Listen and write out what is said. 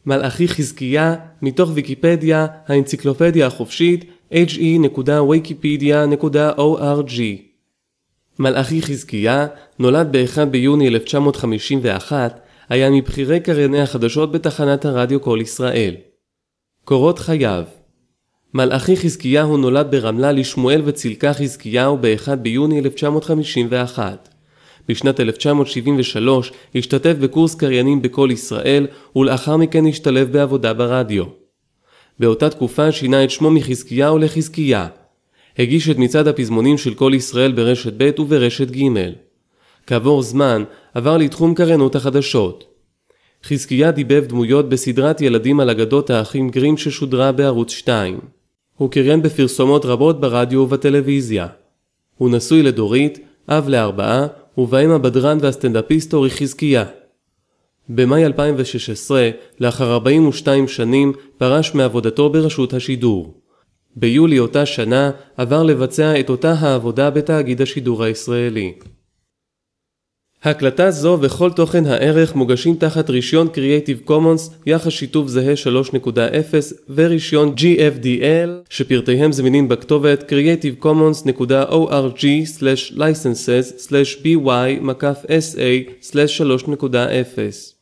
מלאכי חזקיה, מתוך ויקיפדיה, האנציקלופדיה החופשית, he.wikipedia.org. מלאכי חזקיה נולד ב-1 ביוני 1951, היה מבחירי קרייני החדשות בתחנת הרדיו כל ישראל. קורות חייו. מלאכי חזקיהו נולד ברמלה לשמואל וצילקה חזקיהו ב-1 ביוני 1951. בשנת 1973 השתתף בקורס קריינים בכל ישראל ולאחר מכן השתלב בעבודה ברדיו. באותה תקופה שינה את שמו מחזקיהו לחזקיה. הגיש את מצעד הפזמונים של כל ישראל ברשת ב' וברשת ג'. כעבור זמן עבר לתחום קריינות החדשות. חזקיה דיבב דמויות בסדרת ילדים על אגדות האחים גרים ששודרה בערוץ 2. הוא קריין בפרסומות רבות ברדיו ובטלוויזיה. הוא נשוי לדורית, אב ל4, ובהם הבדרן והסטנדאפיסט אורי חזקיה. במאי 2016, לאחר 42 שנים, פרש מעבודתו ברשות השידור. ביולי אותה שנה עבר לבצע את אותה העבודה בתאגיד השידור הישראלי. הקלטה זו וכל תוכן הערך מוגשים תחת רישיון Creative Commons יחס שיתוף זהה 3.0 ורישיון GFDL שפרטיהם זמינים בכתובת creativecommons.org/licenses/by-sa/3.0.